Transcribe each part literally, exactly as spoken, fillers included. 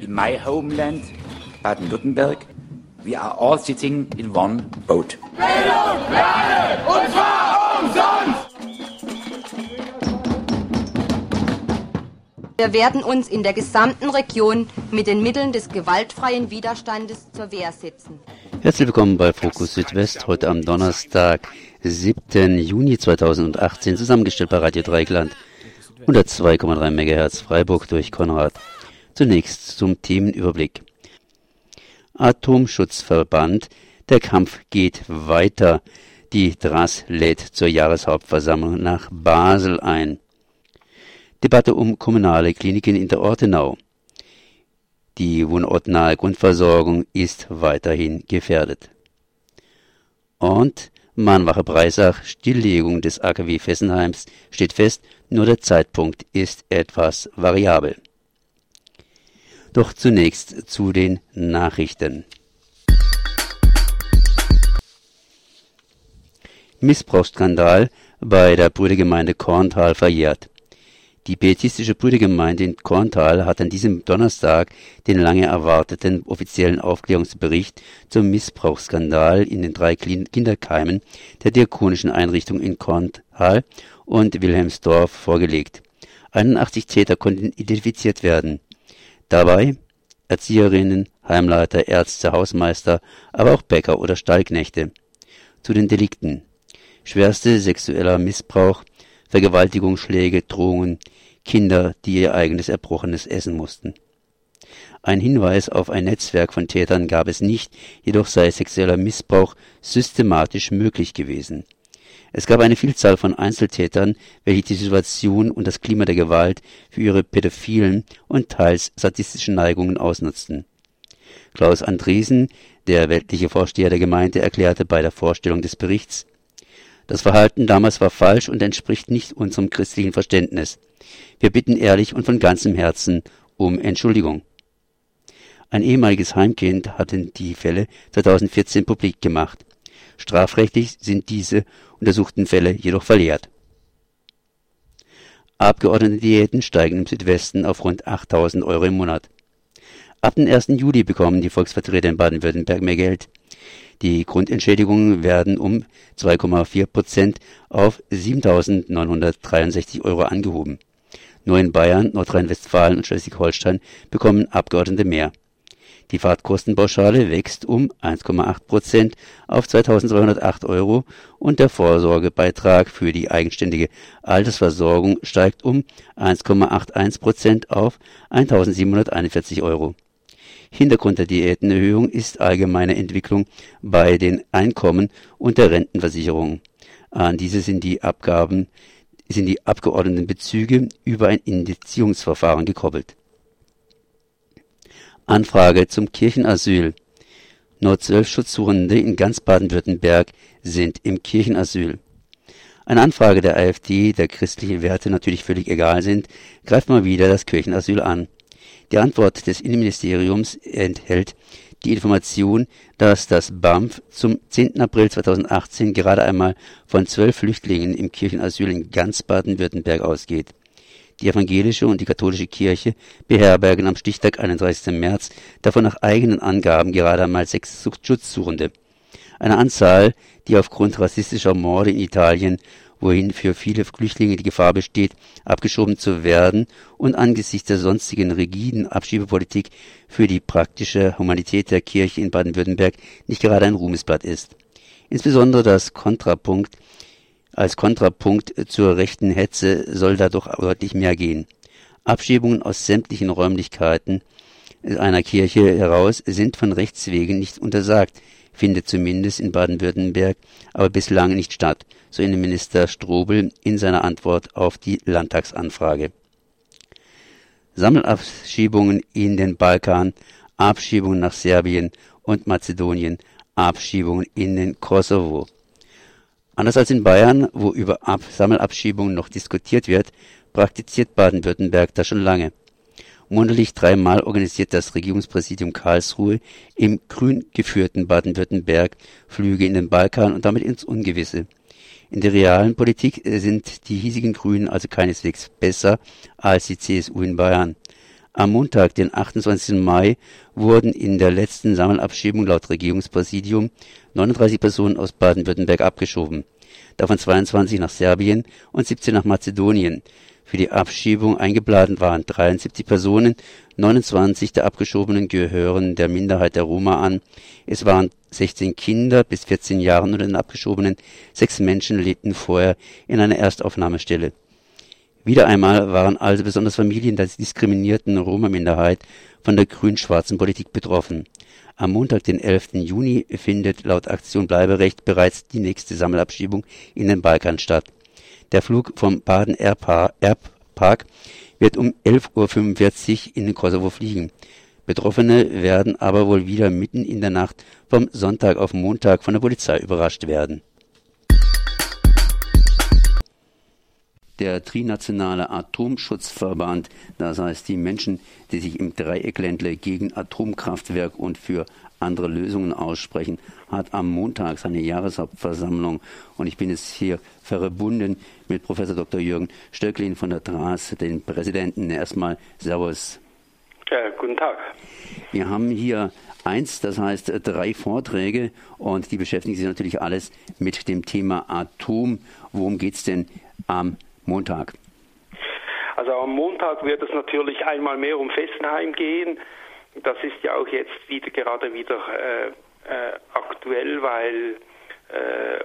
in my homeland, Baden-Württemberg, we are all sitting in one boat. Bildung, Lernen, und zwar umsonst! Wir werden uns in der gesamten Region mit den Mitteln des gewaltfreien Widerstandes zur Wehr setzen. Herzlich willkommen bei Fokus Südwest, heute am Donnerstag, siebten Juni zweitausendachtzehn, zusammengestellt bei Radio Dreieckland, hundertzwei Komma drei Megahertz Freiburg durch Konrad. Zunächst zum Themenüberblick. Atomschutzverband, der Kampf geht weiter. Die D R A S lädt zur Jahreshauptversammlung nach Basel ein. Debatte um kommunale Kliniken in der Ortenau. Die wohnortnahe Grundversorgung ist weiterhin gefährdet. Und Mahnwache Breisach, Stilllegung des A K W Fessenheims steht fest, nur der Zeitpunkt ist etwas variabel. Doch zunächst zu den Nachrichten. Missbrauchsskandal bei der Brüdergemeinde Korntal verjährt. Die pietistische Brüdergemeinde in Korntal hat an diesem Donnerstag den lange erwarteten offiziellen Aufklärungsbericht zum Missbrauchsskandal in den drei Kinderkeimen der diakonischen Einrichtung in Korntal und Wilhelmsdorf vorgelegt. einundachtzig Täter konnten identifiziert werden. Dabei Erzieherinnen, Heimleiter, Ärzte, Hausmeister, aber auch Bäcker oder Stallknechte. Zu den Delikten: schwerste sexueller Missbrauch, Vergewaltigung, Schläge, Drohungen, Kinder, die ihr eigenes Erbrochenes essen mussten. Ein Hinweis auf ein Netzwerk von Tätern gab es nicht, jedoch sei sexueller Missbrauch systematisch möglich gewesen. Es gab eine Vielzahl von Einzeltätern, welche die Situation und das Klima der Gewalt für ihre pädophilen und teils sadistischen Neigungen ausnutzten. Klaus Andresen, der weltliche Vorsteher der Gemeinde, erklärte bei der Vorstellung des Berichts: Das Verhalten damals war falsch und entspricht nicht unserem christlichen Verständnis. Wir bitten ehrlich und von ganzem Herzen um Entschuldigung. Ein ehemaliges Heimkind hatten die Fälle zweitausendvierzehn publik gemacht. Strafrechtlich sind diese untersuchten Fälle jedoch verjährt. Abgeordnetendiäten steigen im Südwesten auf rund achttausend Euro im Monat. Ab dem ersten Juli bekommen die Volksvertreter in Baden-Württemberg mehr Geld. Die Grundentschädigungen werden um zwei Komma vier Prozent auf siebentausendneunhundertdreiundsechzig Euro angehoben. Nur in Bayern, Nordrhein-Westfalen und Schleswig-Holstein bekommen Abgeordnete mehr. Die Fahrtkostenpauschale wächst um eins Komma acht Prozent auf zweitausendzweihundertacht Euro und der Vorsorgebeitrag für die eigenständige Altersversorgung steigt um eins Komma einundachtzig Prozent auf eintausendsiebenhunderteinundvierzig Euro. Hintergrund der Diätenerhöhung ist allgemeine Entwicklung bei den Einkommen und der Rentenversicherung. An diese sind die Abgaben, sind die Abgeordnetenbezüge über ein Indizierungsverfahren gekoppelt. Anfrage zum Kirchenasyl. Nur zwölf Schutzsuchende in ganz Baden-Württemberg sind im Kirchenasyl. Eine Anfrage der AfD, der christliche Werte natürlich völlig egal sind, greift mal wieder das Kirchenasyl an. Die Antwort des Innenministeriums enthält die Information, dass das B A M F zum zehnten April zweitausendachtzehn gerade einmal von zwölf Flüchtlingen im Kirchenasyl in ganz Baden-Württemberg ausgeht. Die evangelische und die katholische Kirche beherbergen am Stichtag einunddreißigsten März davon nach eigenen Angaben gerade einmal sechs Schutzsuchende. Eine Anzahl, die aufgrund rassistischer Morde in Italien, wohin für viele Flüchtlinge die Gefahr besteht, abgeschoben zu werden und angesichts der sonstigen rigiden Abschiebepolitik für die praktische Humanität der Kirche in Baden-Württemberg nicht gerade ein Ruhmesblatt ist. Insbesondere das Kontrapunkt Als Kontrapunkt zur rechten Hetze soll da doch deutlich mehr gehen. Abschiebungen aus sämtlichen Räumlichkeiten einer Kirche heraus sind von Rechts wegen nicht untersagt, findet zumindest in Baden-Württemberg aber bislang nicht statt, so Innenminister Strobel in seiner Antwort auf die Landtagsanfrage. Sammelabschiebungen in den Balkan, Abschiebungen nach Serbien und Mazedonien, Abschiebungen in den Kosovo. Anders als in Bayern, wo über Ab- Sammelabschiebungen noch diskutiert wird, praktiziert Baden-Württemberg das schon lange. Monatlich dreimal organisiert das Regierungspräsidium Karlsruhe im grün geführten Baden-Württemberg Flüge in den Balkan und damit ins Ungewisse. In der realen Politik sind die hiesigen Grünen also keineswegs besser als die C S U in Bayern. Am Montag, den achtundzwanzigsten Mai, wurden in der letzten Sammelabschiebung laut Regierungspräsidium neununddreißig Personen aus Baden-Württemberg abgeschoben, davon zweiundzwanzig nach Serbien und siebzehn nach Mazedonien. Für die Abschiebung eingeplant waren dreiundsiebzig Personen, neunundzwanzig der Abgeschobenen gehören der Minderheit der Roma an. Es waren sechzehn Kinder bis vierzehn Jahren unter den Abgeschobenen, sechs Menschen lebten vorher in einer Erstaufnahmestelle. Wieder einmal waren also besonders Familien der diskriminierten Roma-Minderheit von der grün-schwarzen Politik betroffen. Am Montag, den elften Juni, findet laut Aktion Bleiberecht bereits die nächste Sammelabschiebung in den Balkan statt. Der Flug vom Baden Airpark wird um elf Uhr fünfundvierzig in den Kosovo fliegen. Betroffene werden aber wohl wieder mitten in der Nacht vom Sonntag auf Montag von der Polizei überrascht werden. Der Trinationale Atomschutzverband, das heißt die Menschen, die sich im Dreieckländle gegen Atomkraftwerk und für andere Lösungen aussprechen, hat am Montag seine Jahreshauptversammlung und ich bin jetzt hier verbunden mit Professor Doktor Jürgen Stöcklin von der T R A S, den Präsidenten. Erstmal Servus. Ja, guten Tag. Wir haben hier eins, das heißt drei Vorträge und die beschäftigen sich natürlich alles mit dem Thema Atom. Worum geht es denn am Montag? Also am Montag wird es natürlich einmal mehr um Fessenheim gehen. Das ist ja auch jetzt wieder gerade wieder äh, äh, aktuell, weil äh,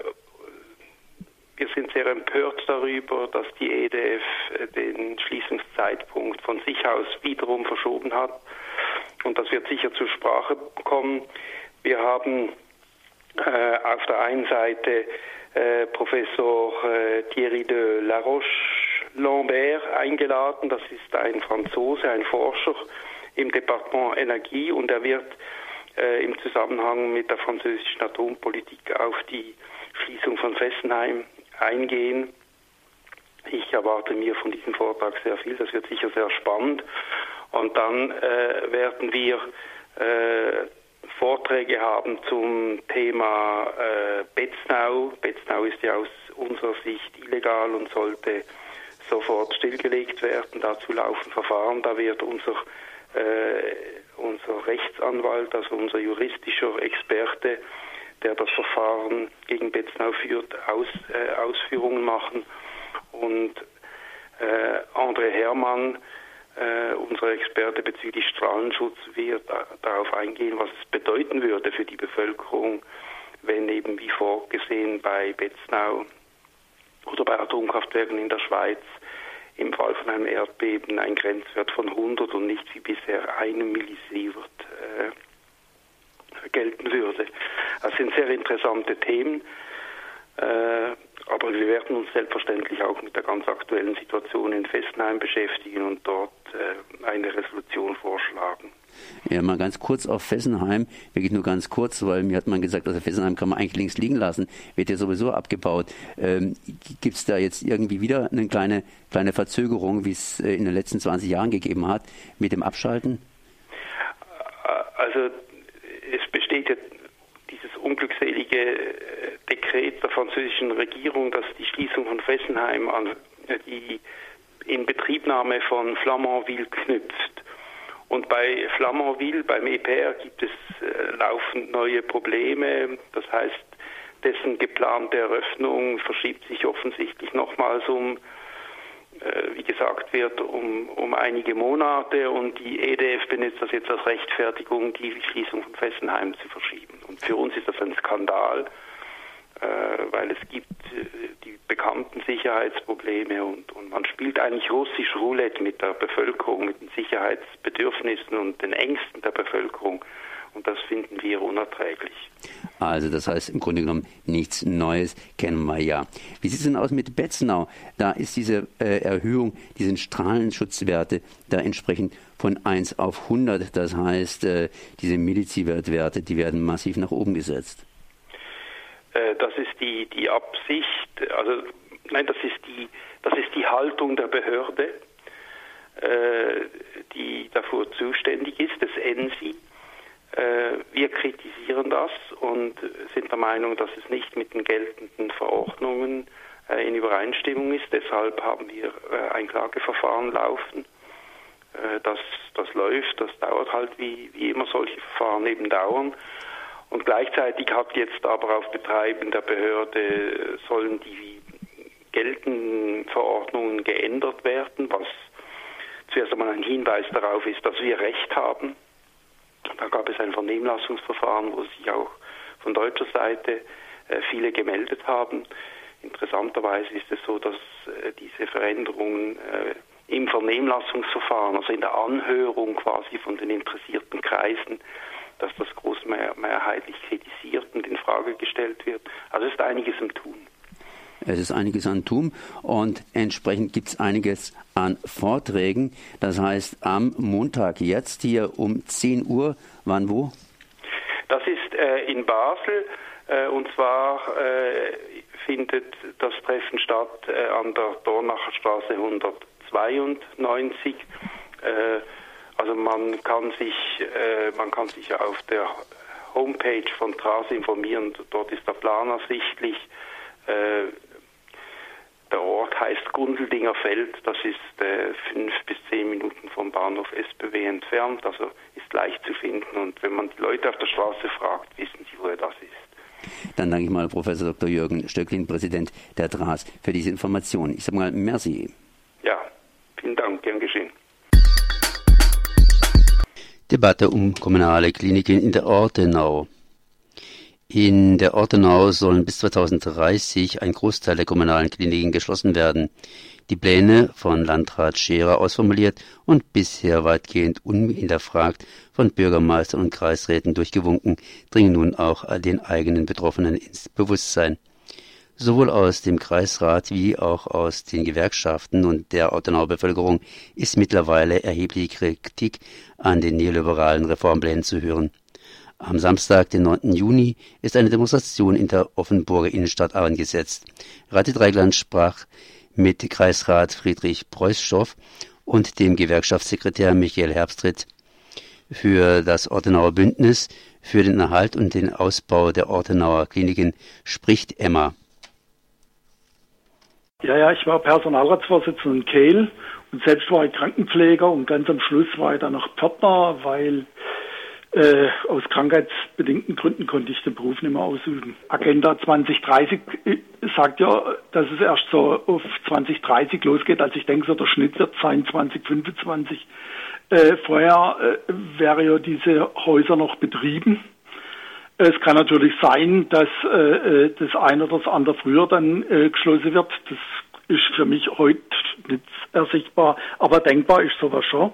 wir sind sehr empört darüber, dass die E D F den Schließungszeitpunkt von sich aus wiederum verschoben hat. Und das wird sicher zur Sprache kommen. Wir haben äh, auf der einen Seite äh, Professor äh, Thierry de Laroche-Lambert eingeladen. Das ist ein Franzose, ein Forscher im Departement Energie und er wird äh, im Zusammenhang mit der französischen Atompolitik auf die Schließung von Fessenheim eingehen. Ich erwarte mir von diesem Vortrag sehr viel, das wird sicher sehr spannend. Und dann äh, werden wir äh, Vorträge haben zum Thema äh, Betznau. Betznau ist ja aus unserer Sicht illegal und sollte sofort stillgelegt werden. Dazu laufen Verfahren. Da wird unser, äh, unser Rechtsanwalt, also unser juristischer Experte, der das Verfahren gegen Betznau führt, aus, äh, Ausführungen machen. Und äh, André Hermann, äh, unser Experte bezüglich Strahlenschutz, wird da, darauf eingehen, was es bedeuten würde für die Bevölkerung, wenn eben wie vorgesehen bei Betznau oder bei Atomkraftwerken in der Schweiz im Fall von einem Erdbeben ein Grenzwert von hundert und nicht wie bisher einem Millisievert äh, gelten würde. Das sind sehr interessante Themen, äh, aber wir werden uns selbstverständlich auch mit der ganz aktuellen Situation in Fessenheim beschäftigen und dort äh, eine Resolution vorschlagen. Ja, mal ganz kurz auf Fessenheim, wirklich nur ganz kurz, weil mir hat man gesagt, also Fessenheim kann man eigentlich links liegen lassen, wird ja sowieso abgebaut. Ähm, Gibt es da jetzt irgendwie wieder eine kleine, kleine Verzögerung, wie es äh, in den letzten zwanzig Jahren gegeben hat, mit dem Abschalten? Also es besteht ja dieses unglückselige Dekret der französischen Regierung, das die Schließung von Fessenheim an die Inbetriebnahme von Flamanville knüpft. Und bei Flamanville, beim E P R, gibt es äh, laufend neue Probleme. Das heißt, dessen geplante Eröffnung verschiebt sich offensichtlich nochmals um, äh, wie gesagt wird, um, um einige Monate. Und die E D F benutzt das jetzt als Rechtfertigung, die Schließung von Fessenheim zu verschieben. Und für uns ist das ein Skandal, äh, weil es gibt äh, die bekannten Sicherheitsprobleme und, und man spielt eigentlich russisch Roulette mit der Bevölkerung, mit den Sicherheitsbedürfnissen und den Ängsten der Bevölkerung. Und das finden wir unerträglich. Also das heißt im Grunde genommen nichts Neues, kennen wir ja. Wie sieht es denn aus mit Betznau? Da ist diese äh, Erhöhung, diese Strahlenschutzwerte da entsprechend von eins auf hundert. Das heißt, äh, diese Millizievert-Werte, die werden massiv nach oben gesetzt. Äh, das ist die, die Absicht, also nein, das ist die, das ist die Haltung der Behörde, äh, die dafür zuständig ist, des E N S I. Wir kritisieren das und sind der Meinung, dass es nicht mit den geltenden Verordnungen in Übereinstimmung ist. Deshalb haben wir ein Klageverfahren laufen, das das läuft. Das dauert halt wie, wie immer solche Verfahren eben dauern. Und gleichzeitig hat jetzt aber auf Betreiben der Behörde sollen die geltenden Verordnungen geändert werden, was zuerst einmal ein Hinweis darauf ist, dass wir Recht haben. Da gab es ein Vernehmlassungsverfahren, wo sich auch von deutscher Seite äh, viele gemeldet haben. Interessanterweise ist es so, dass äh, diese Veränderungen äh, im Vernehmlassungsverfahren, also in der Anhörung quasi von den interessierten Kreisen, dass das großmehrheitlich kritisiert und in Frage gestellt wird. Also es ist einiges im Tun. Es ist einiges an Tun und entsprechend gibt es einiges an Vorträgen. Das heißt, am Montag jetzt hier um zehn Uhr, wann wo? Das ist äh, in Basel äh, und zwar äh, findet das Treffen statt äh, an der Dornacher Straße hundertzweiundneunzig. Äh, also man kann sich äh, man kann sich auf der Homepage von Tras informieren. Dort ist der Plan ersichtlich. Äh, Der Ort heißt Gundeldinger Feld, das ist äh, fünf bis zehn Minuten vom Bahnhof S B W entfernt, also ist leicht zu finden und wenn man die Leute auf der Straße fragt, wissen sie, wo das ist. Dann danke ich mal Professor Doktor Jürgen Stöcklin, Präsident der Tras, für diese Information. Ich sage mal, merci. Ja, vielen Dank, gern geschehen. Debatte um kommunale Kliniken in der Ortenau. In der Ortenau sollen bis zweitausenddreißig ein Großteil der kommunalen Kliniken geschlossen werden. Die Pläne von Landrat Scherer ausformuliert und bisher weitgehend unhinterfragt von Bürgermeistern und Kreisräten durchgewunken, dringen nun auch den eigenen Betroffenen ins Bewusstsein. Sowohl aus dem Kreisrat wie auch aus den Gewerkschaften und der Ortenauer Bevölkerung ist mittlerweile erhebliche Kritik an den neoliberalen Reformplänen zu hören. Am Samstag, den neunten Juni, ist eine Demonstration in der Offenburger Innenstadt angesetzt. Rati Dreigland sprach mit Kreisrat Friedrich Preußschow und dem Gewerkschaftssekretär Michael Herbstritt für das Ortenauer Bündnis für den Erhalt und den Ausbau der Ortenauer Kliniken spricht Emma. Ja, ja, ich war Personalratsvorsitzender in Kehl und selbst war ich Krankenpfleger und ganz am Schluss war ich dann noch Pförtner, weil Äh, aus krankheitsbedingten Gründen konnte ich den Beruf nicht mehr ausüben. Agenda zwanzig dreißig sagt ja, dass es erst so auf zwanzig dreißig losgeht. Also ich denke, so der Schnitt wird sein zwanzig fünfundzwanzig. Äh, vorher äh, wäre ja diese Häuser noch betrieben. Es kann natürlich sein, dass äh, das eine oder das andere früher dann äh, geschlossen wird. Das ist für mich heute nicht ersichtbar, aber denkbar ist sowas schon.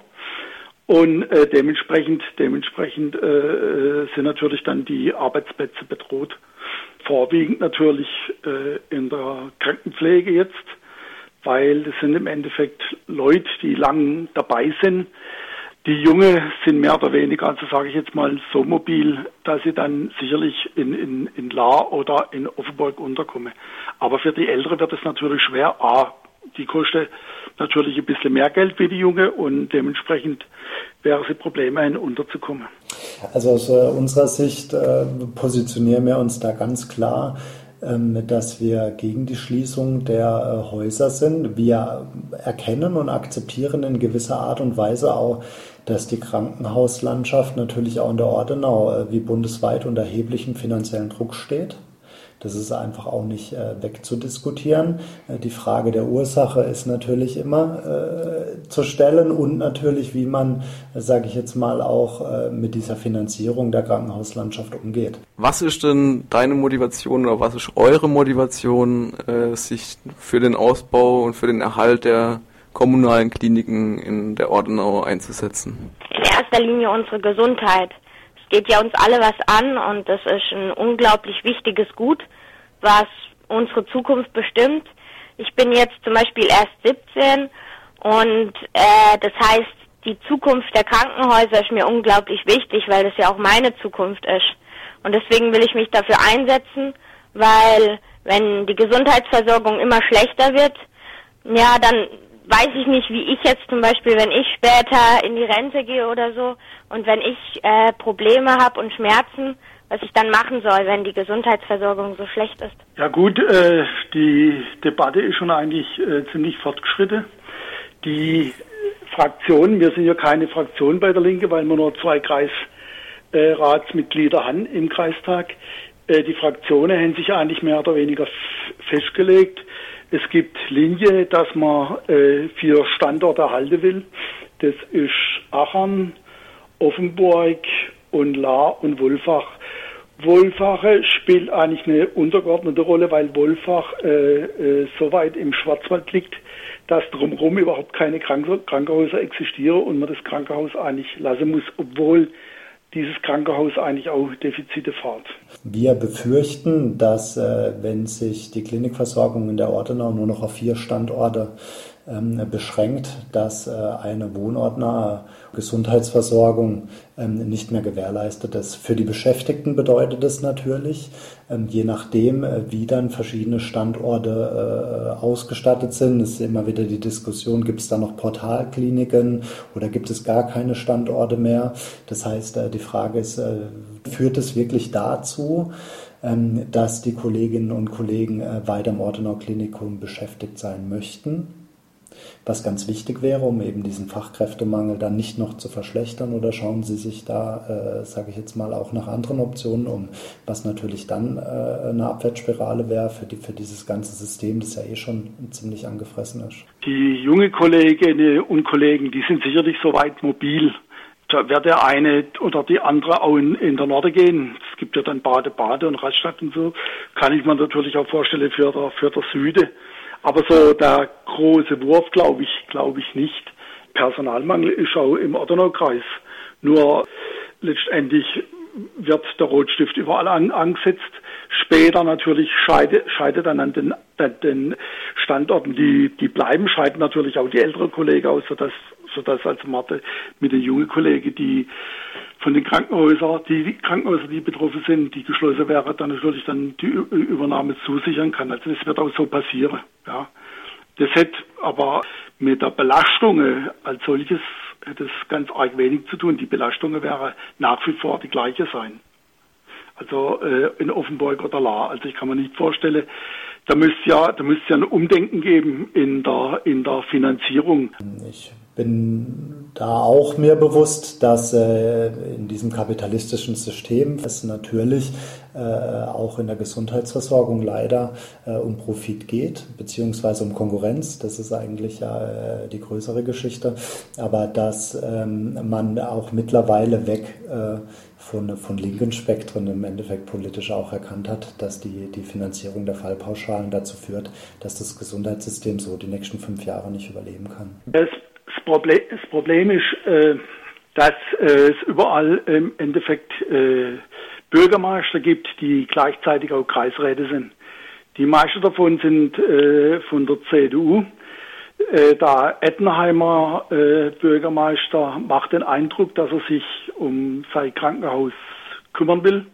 Und äh, dementsprechend, dementsprechend äh, sind natürlich dann die Arbeitsplätze bedroht. Vorwiegend natürlich äh, in der Krankenpflege jetzt, weil das sind im Endeffekt Leute, die lang dabei sind. Die Junge sind mehr oder weniger, also sage ich jetzt mal, so mobil, dass sie dann sicherlich in, in, in Lahr oder in Offenburg unterkommen. Aber für die Ältere wird es natürlich schwer. A, die kostet natürlich ein bisschen mehr Geld wie die Junge und dementsprechend wäre sie Probleme, hin unterzukommen. Also aus äh, unserer Sicht äh, positionieren wir uns da ganz klar, ähm, dass wir gegen die Schließung der äh, Häuser sind. Wir erkennen und akzeptieren in gewisser Art und Weise auch, dass die Krankenhauslandschaft natürlich auch in der Ortenau äh, wie bundesweit unter erheblichem finanziellen Druck steht. Das ist einfach auch nicht äh, wegzudiskutieren. Äh, die Frage der Ursache ist natürlich immer äh, zu stellen und natürlich, wie man, äh, sage ich jetzt mal, auch äh, mit dieser Finanzierung der Krankenhauslandschaft umgeht. Was ist denn deine Motivation oder was ist eure Motivation, äh, sich für den Ausbau und für den Erhalt der kommunalen Kliniken in der Ortenau einzusetzen? In erster Linie unsere Gesundheit. Es geht ja uns alle was an und das ist ein unglaublich wichtiges Gut, was unsere Zukunft bestimmt. Ich bin jetzt zum Beispiel erst siebzehn und äh, das heißt, die Zukunft der Krankenhäuser ist mir unglaublich wichtig, weil das ja auch meine Zukunft ist. Und deswegen will ich mich dafür einsetzen, weil wenn die Gesundheitsversorgung immer schlechter wird, ja, dann weiß ich nicht, wie ich jetzt zum Beispiel, wenn ich später in die Rente gehe oder so und wenn ich äh, Probleme habe und Schmerzen, was ich dann machen soll, wenn die Gesundheitsversorgung so schlecht ist. Ja gut, äh, die Debatte ist schon eigentlich äh, ziemlich fortgeschritten. Die Fraktion, wir sind ja keine Fraktion bei der Linke, weil wir nur zwei Kreisratsmitglieder haben im Kreistag. Äh, die Fraktionen haben sich eigentlich mehr oder weniger f- festgelegt. Es gibt Linie, dass man äh, vier Standorte erhalten will. Das ist Achern, Offenburg und Lahr und Wolfach. Wolfach spielt eigentlich eine untergeordnete Rolle, weil Wolfach äh, äh, so weit im Schwarzwald liegt, dass drumherum überhaupt keine Krank- Krankenhäuser existieren und man das Krankenhaus eigentlich lassen muss, obwohl dieses Krankenhaus eigentlich auch Defizite fährt. Wir befürchten, dass äh, wenn sich die Klinikversorgung in der Ortenau nur noch auf vier Standorte ähm, beschränkt, dass äh, eine wohnortnahe Gesundheitsversorgung ähm, nicht mehr gewährleistet ist. Für die Beschäftigten bedeutet es natürlich, ähm, je nachdem, äh, wie dann verschiedene Standorte äh, ausgestattet sind, ist immer wieder die Diskussion, gibt es da noch Portalkliniken oder gibt es gar keine Standorte mehr? Das heißt, äh, die Frage ist, äh, führt es wirklich dazu, ähm, dass die Kolleginnen und Kollegen äh, weiter im Ortenau-Klinikum beschäftigt sein möchten? Was ganz wichtig wäre, um eben diesen Fachkräftemangel dann nicht noch zu verschlechtern, oder schauen Sie sich da, äh, sage ich jetzt mal, auch nach anderen Optionen um, was natürlich dann äh, eine Abwärtsspirale wäre für, die, für dieses ganze System, das ja eh schon ziemlich angefressen ist. Die junge Kolleginnen und Kollegen, die sind sicherlich soweit mobil. Da wird der eine oder die andere auch in, in der Norde gehen. Es gibt ja dann Bade, Bade und Raststadt und so. Kann ich mir natürlich auch vorstellen für der, für der Süde. Aber so der große Wurf glaube ich, glaube ich nicht. Personalmangel ist auch im Ortenaukreis. Nur letztendlich wird der Rotstift überall an, angesetzt. Später natürlich scheidet, scheidet dann an den, an den Standorten, die, die bleiben, scheiden natürlich auch die älteren Kollegen aus, sodass, sodass also Mathe mit den jungen Kollegen, die von den Krankenhäusern, die, die Krankenhäuser, die betroffen sind, die geschlossen wären, dann natürlich dann die Übernahme zusichern kann. Also das wird auch so passieren. Ja. Das hätte aber mit der Belastung als solches hätte es ganz arg wenig zu tun. Die Belastungen wären nach wie vor die gleiche sein. Also äh, in Offenburg oder Lahr. Also ich kann mir nicht vorstellen, da müsste ja, da müsste ja ein Umdenken geben in der in der Finanzierung. Ich bin da auch mir bewusst, dass äh, in diesem kapitalistischen System es natürlich äh, auch in der Gesundheitsversorgung leider äh, um Profit geht, beziehungsweise um Konkurrenz. Das ist eigentlich ja äh, die größere Geschichte. Aber dass ähm, man auch mittlerweile weg äh, von, von linken Spektren im Endeffekt politisch auch erkannt hat, dass die, die Finanzierung der Fallpauschalen dazu führt, dass das Gesundheitssystem so die nächsten fünf Jahre nicht überleben kann. Das Problem, das Problem ist, äh, dass äh, es überall im Endeffekt äh, Bürgermeister gibt, die gleichzeitig auch Kreisräte sind. Die meisten davon sind äh, von der C D U. Äh, der Ettenheimer äh, Bürgermeister macht den Eindruck, dass er sich um sein Krankenhaus kümmern will.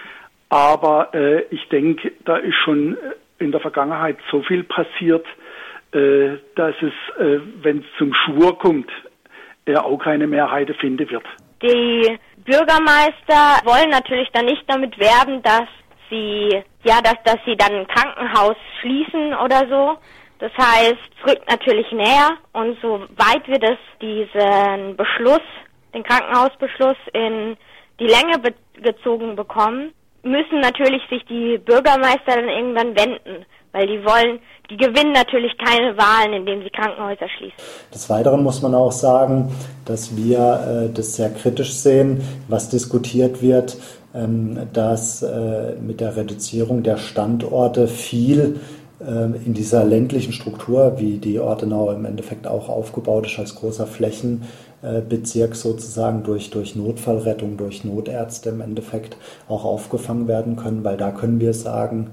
Aber äh, ich denke, da ist schon in der Vergangenheit so viel passiert, äh, dass es, äh, wenn es zum Schwur kommt, er auch keine Mehrheit finden wird. Die Bürgermeister wollen natürlich dann nicht damit werben, dass sie, ja, dass, dass sie dann ein Krankenhaus schließen oder so. Das heißt, es rückt natürlich näher, und soweit wir das, diesen Beschluss, den Krankenhausbeschluss in die Länge be- gezogen bekommen, müssen natürlich sich die Bürgermeister dann irgendwann wenden, weil die wollen, die gewinnen natürlich keine Wahlen, indem sie Krankenhäuser schließen. Des Weiteren muss man auch sagen, dass wir äh, das sehr kritisch sehen, was diskutiert wird, ähm, dass äh, mit der Reduzierung der Standorte viel in dieser ländlichen Struktur, wie die Ortenau im Endeffekt auch aufgebaut ist, als großer Flächenbezirk sozusagen durch, durch Notfallrettung, durch Notärzte im Endeffekt auch aufgefangen werden können, weil da können wir sagen,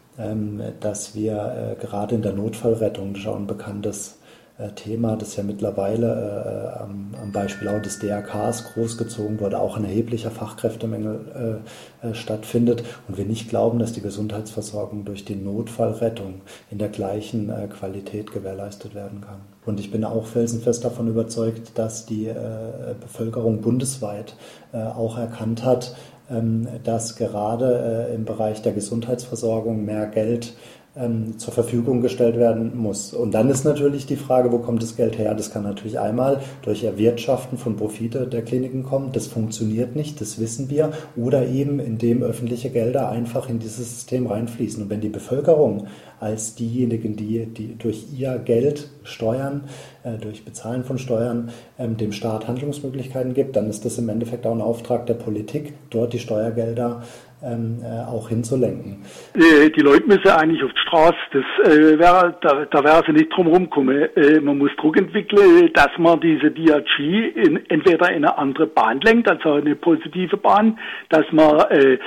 dass wir gerade in der Notfallrettung, das ist auch ein bekanntes Thema, das ja mittlerweile äh, am, am Beispiel auch des D R Ks großgezogen wurde, auch ein erheblicher Fachkräftemangel äh, äh, stattfindet und wir nicht glauben, dass die Gesundheitsversorgung durch die Notfallrettung in der gleichen äh, Qualität gewährleistet werden kann. Und ich bin auch felsenfest davon überzeugt, dass die äh, Bevölkerung bundesweit äh, auch erkannt hat, ähm, dass gerade äh, im Bereich der Gesundheitsversorgung mehr Geld ähm, zur Verfügung gestellt werden muss. Und dann ist natürlich die Frage, wo kommt das Geld her? Das kann natürlich einmal durch Erwirtschaften von Profite der Kliniken kommen. Das funktioniert nicht, das wissen wir. Oder eben, indem öffentliche Gelder einfach in dieses System reinfließen. Und wenn die Bevölkerung als diejenigen, die, die durch ihr Geld Steuern, äh, durch Bezahlen von Steuern ähm, dem Staat Handlungsmöglichkeiten gibt, dann ist das im Endeffekt auch ein Auftrag der Politik, dort die Steuergelder ähm, äh, auch hinzulenken. Äh, die Leute müssen eigentlich auf die Straße, das, äh, wär, da, da wäre sie nicht drum rumkommen. Äh, man muss Druck entwickeln, dass man diese D R G in, entweder in eine andere Bahn lenkt, also eine positive Bahn, dass man äh,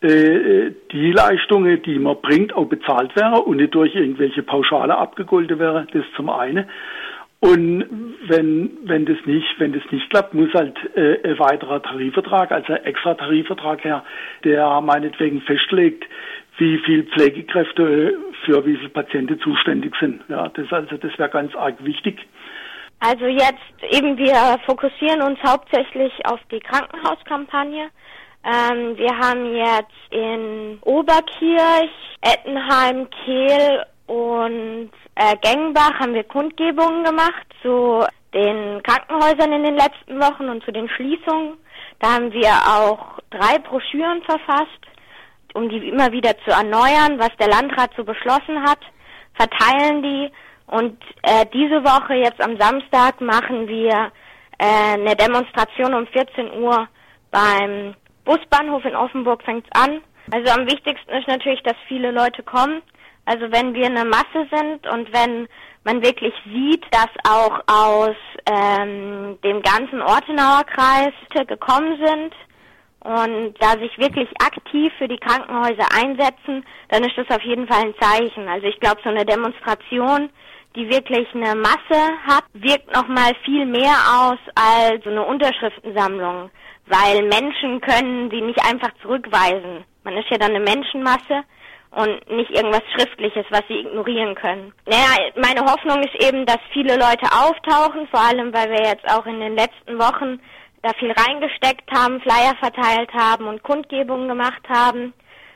äh, die Leistungen, die man bringt, auch bezahlt wäre und nicht durch irgendwelche Pauschale abgegolten wäre, das zum einen. Und wenn wenn das nicht wenn das nicht klappt, muss halt äh, ein weiterer Tarifvertrag, also ein extra Tarifvertrag her, der meinetwegen festlegt, wie viel Pflegekräfte für wie viele Patienten zuständig sind. Ja, das also das wäre ganz arg wichtig. Also jetzt eben, wir fokussieren uns hauptsächlich auf die Krankenhauskampagne. Ähm, wir haben jetzt in Oberkirch, Ettenheim, Kehl und äh, Gengenbach haben wir Kundgebungen gemacht zu den Krankenhäusern in den letzten Wochen und zu den Schließungen. Da haben wir auch drei Broschüren verfasst, um die immer wieder zu erneuern, was der Landrat so beschlossen hat, verteilen die. Und äh, diese Woche, jetzt am Samstag, machen wir äh, eine Demonstration um vierzehn Uhr beim Busbahnhof in Offenburg, fängt's an. Also am wichtigsten ist natürlich, dass viele Leute kommen. Also wenn wir eine Masse sind und wenn man wirklich sieht, dass auch aus ähm, dem ganzen Ortenauer Kreis gekommen sind und da sich wirklich aktiv für die Krankenhäuser einsetzen, dann ist das auf jeden Fall ein Zeichen. Also ich glaube, so eine Demonstration, die wirklich eine Masse hat, wirkt nochmal viel mehr aus als so eine Unterschriftensammlung, weil Menschen können sie nicht einfach zurückweisen. Man ist ja dann eine Menschenmasse und nicht irgendwas Schriftliches, was sie ignorieren können. Naja, meine Hoffnung ist eben, dass viele Leute auftauchen, vor allem weil wir jetzt auch in den letzten Wochen da viel reingesteckt haben, Flyer verteilt haben und Kundgebungen gemacht haben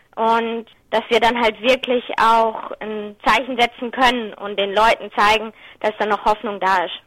und dass wir dann halt wirklich auch ein Zeichen setzen können und den Leuten zeigen, dass da noch Hoffnung da ist.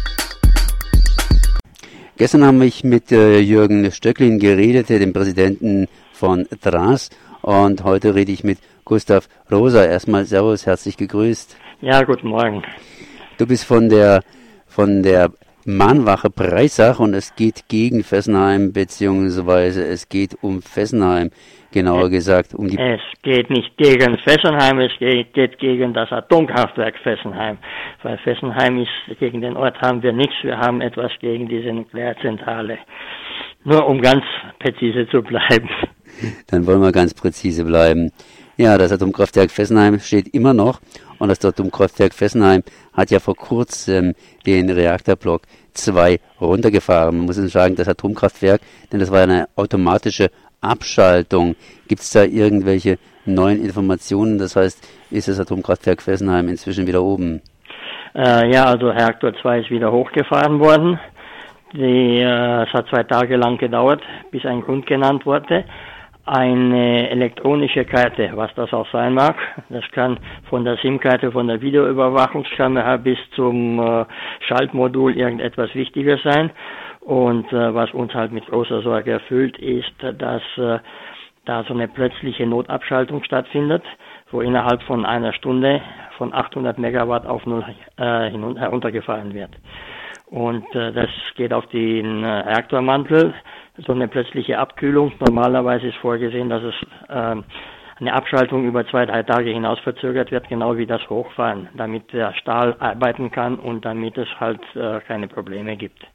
Gestern habe ich mit äh, Jürgen Stöcklin geredet, dem Präsidenten von D R A S, und heute rede ich mit Gustav Rosa. Erstmal Servus, herzlich gegrüßt. Ja, guten Morgen. Du bist von der von der Mahnwache Breisach und es geht gegen Fessenheim, beziehungsweise es geht um Fessenheim, genauer gesagt um die... Es geht nicht gegen Fessenheim, es geht, geht gegen das Atomkraftwerk Fessenheim, weil Fessenheim ist, gegen den Ort haben wir nichts, wir haben etwas gegen diese Nuklearzentrale. Nur um ganz präzise zu bleiben. Dann wollen wir ganz präzise bleiben. Ja, das Atomkraftwerk Fessenheim steht immer noch und das Atomkraftwerk Fessenheim hat ja vor kurzem den Reaktorblock zwei runtergefahren. Man muss sagen, das Atomkraftwerk, denn das war eine automatische Abschaltung. Gibt es da irgendwelche neuen Informationen? Das heißt, ist das Atomkraftwerk Fessenheim inzwischen wieder oben? Äh, ja, also Reaktor zwei ist wieder hochgefahren worden. Die, äh, es hat zwei Tage lang gedauert, bis ein Grund genannt wurde. Eine elektronische Karte, was das auch sein mag. Das kann von der SIM-Karte, von der Videoüberwachungskamera bis zum äh, Schaltmodul irgendetwas Wichtiges sein. Und äh, was uns halt mit großer Sorge erfüllt, ist, dass äh, da so eine plötzliche Notabschaltung stattfindet, wo innerhalb von einer Stunde von achthundert Megawatt auf null äh, hinunter, heruntergefahren wird. Und äh, das geht auf den äh, Reaktormantel. So eine plötzliche Abkühlung. Normalerweise ist vorgesehen, dass es äh, eine Abschaltung über zwei, drei Tage hinaus verzögert wird, genau wie das Hochfahren, damit der Stahl arbeiten kann und damit es halt äh, keine Probleme gibt.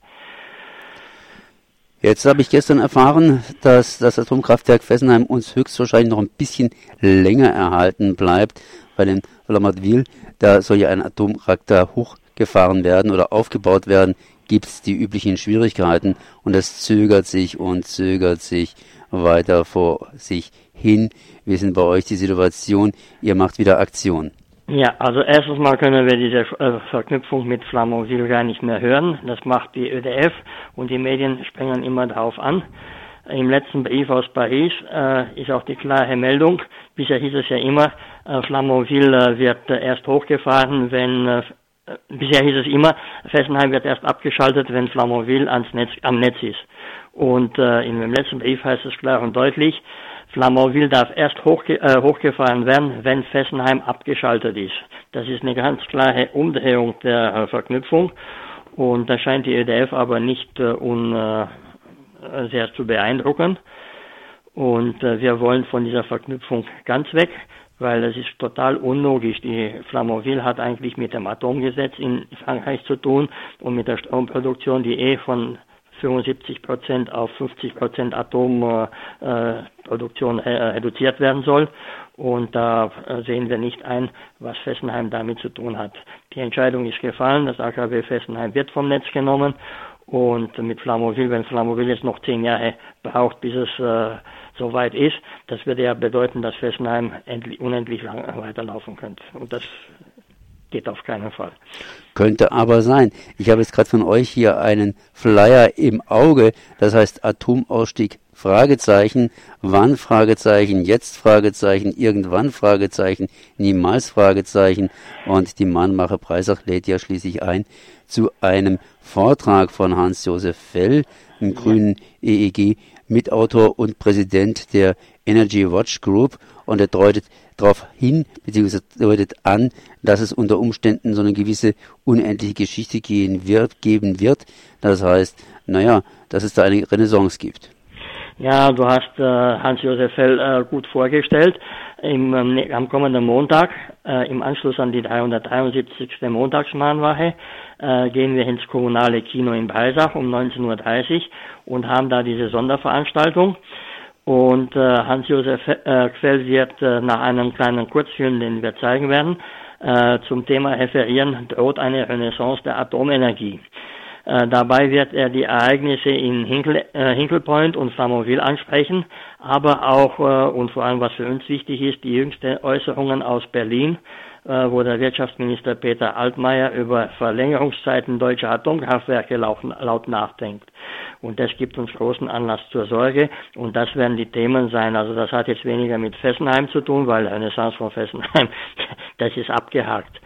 Jetzt habe ich gestern erfahren, dass das Atomkraftwerk Fessenheim uns höchstwahrscheinlich noch ein bisschen länger erhalten bleibt, weil in Flamertville, da soll ja ein Atomreaktor hochgefahren werden oder aufgebaut werden, gibt es die üblichen Schwierigkeiten und es zögert sich und zögert sich weiter vor sich hin. Wie ist denn bei euch die Situation? Ihr macht wieder Aktion. Ja, also erstens mal können wir diese äh, Verknüpfung mit Flamertville gar nicht mehr hören. Das macht die Ö D F und die Medien springen immer darauf an. Im letzten Brief aus Paris äh, ist auch die klare Meldung, bisher hieß es ja immer, äh, Flamanville äh, wird äh, erst hochgefahren, wenn, äh, bisher hieß es immer, Fessenheim wird erst abgeschaltet, wenn Flamanville ans Netz, am Netz ist. Und äh, in dem letzten Brief heißt es klar und deutlich, Flamanville darf erst hochge äh, hochgefahren werden, wenn Fessenheim abgeschaltet ist. Das ist eine ganz klare Umdrehung der äh, Verknüpfung und das scheint die Ö D F aber nicht äh, un, äh, sehr zu beeindrucken. Und äh, wir wollen von dieser Verknüpfung ganz weg, weil es ist total unlogisch. Die Flamanville hat eigentlich mit dem Atomgesetz in Frankreich zu tun und mit der Stromproduktion, die eh von fünfundsiebzig Prozent auf fünfzig Prozent Atomproduktion äh, äh, reduziert werden soll. Und da äh, sehen wir nicht ein, was Fessenheim damit zu tun hat. Die Entscheidung ist gefallen, das A K W Fessenheim wird vom Netz genommen und mit Flamanville, wenn Flamanville jetzt noch zehn Jahre braucht, bis es äh, soweit ist, das würde ja bedeuten, dass Fessenheim endlich, unendlich lang weiterlaufen könnte. Und das geht auf keinen Fall. Könnte aber sein. Ich habe jetzt gerade von euch hier einen Flyer im Auge, das heißt Atomausstieg, Fragezeichen, wann, Fragezeichen, jetzt, Fragezeichen, irgendwann, Fragezeichen, niemals, Fragezeichen. Und die Mannmacher Breisach lädt ja schließlich ein zu einem Vortrag von Hans-Josef Fell, dem grünen E E G-Mitautor und Präsident der Energy Watch Group. Und er deutet darauf hin, beziehungsweise deutet an, dass es unter Umständen so eine gewisse unendliche Geschichte gehen wird, geben wird. Das heißt, naja, dass es da eine Renaissance gibt. Ja, du hast äh, Hans-Josef Fell äh, gut vorgestellt. Im, ähm, am kommenden Montag, äh, im Anschluss an die dreihundertdreiundsiebzigste Montagsmahnwache, äh, gehen wir ins kommunale Kino in Breisach um neunzehn Uhr dreißig und haben da diese Sonderveranstaltung. Und äh, Hans-Josef äh, Fell wird äh, nach einem kleinen Kurzfilm, den wir zeigen werden, äh, zum Thema referieren, droht eine Renaissance der Atomenergie. Äh, dabei wird er die Ereignisse in Hinkel, äh, Hinkley Point und Flamanville ansprechen, aber auch äh, und vor allem, was für uns wichtig ist, die jüngsten Äußerungen aus Berlin, äh, wo der Wirtschaftsminister Peter Altmaier über Verlängerungszeiten deutscher Atomkraftwerke laut, laut nachdenkt. Und das gibt uns großen Anlass zur Sorge und das werden die Themen sein. Also das hat jetzt weniger mit Fessenheim zu tun, weil Renaissance von Fessenheim, das ist abgehakt.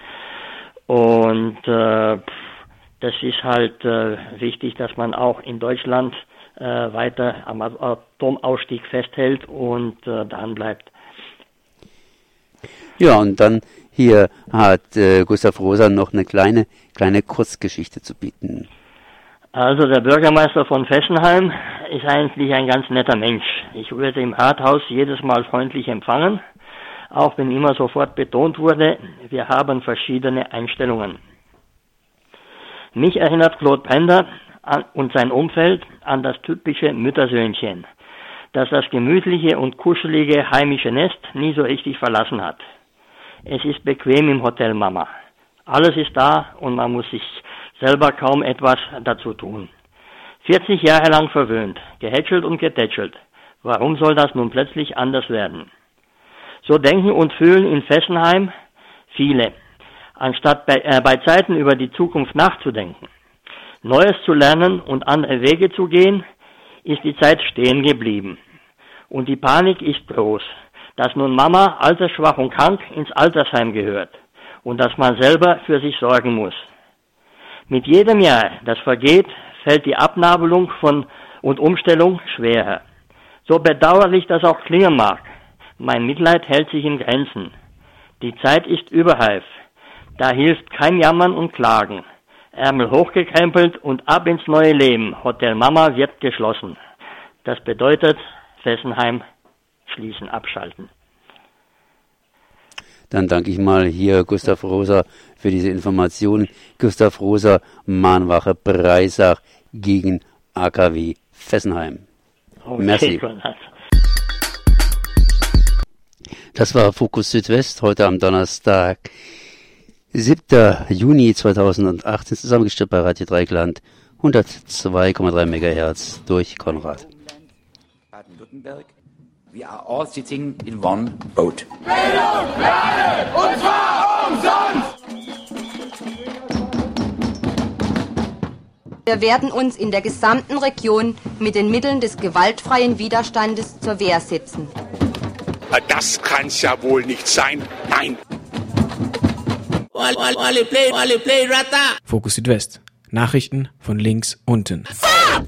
Und äh, das ist halt äh, wichtig, dass man auch in Deutschland äh, weiter am Atomausstieg festhält und äh, dran bleibt. Ja, und dann hier hat äh, Gustav Rosa noch eine kleine, kleine Kurzgeschichte zu bieten. Also der Bürgermeister von Fessenheim ist eigentlich ein ganz netter Mensch. Ich wurde im Rathaus jedes Mal freundlich empfangen, auch wenn immer sofort betont wurde, wir haben verschiedene Einstellungen. Mich erinnert Claude Pender an, und sein Umfeld an das typische Müttersöhnchen, das das gemütliche und kuschelige heimische Nest nie so richtig verlassen hat. Es ist bequem im Hotel Mama. Alles ist da und man muss sich selber kaum etwas dazu tun. vierzig Jahre lang verwöhnt, gehätschelt und getätschelt. Warum soll das nun plötzlich anders werden? So denken und fühlen in Fessenheim viele. Anstatt bei, äh, bei Zeiten über die Zukunft nachzudenken, Neues zu lernen und andere Wege zu gehen, ist die Zeit stehen geblieben. Und die Panik ist groß, dass nun Mama, altersschwach und krank, ins Altersheim gehört und dass man selber für sich sorgen muss. Mit jedem Jahr, das vergeht, fällt die Abnabelung von und Umstellung schwerer. So bedauerlich das auch klingen mag, mein Mitleid hält sich in Grenzen. Die Zeit ist überreif. Da hilft kein Jammern und Klagen. Ärmel hochgekrempelt und ab ins neue Leben. Hotel Mama wird geschlossen. Das bedeutet, Fessenheim schließen, abschalten. Dann danke ich mal hier Gustav Rosa für diese Informationen. Gustav Rosa, Mahnwache Breisach gegen A K W Fessenheim. Okay, merci. Das war Fokus Südwest heute am Donnerstag, siebter Juni zweitausendachtzehn, zusammengestellt bei Radio Dreieckland, hundertzwei Komma drei Megahertz durch Konrad. Baden-Württemberg. We are all sitting in one boat. Bildung für alle, und zwar umsonst! Wir werden uns in der gesamten Region mit den Mitteln des gewaltfreien Widerstandes zur Wehr setzen. Das kann's ja wohl nicht sein. Nein. Fokus Südwest. Nachrichten von links unten.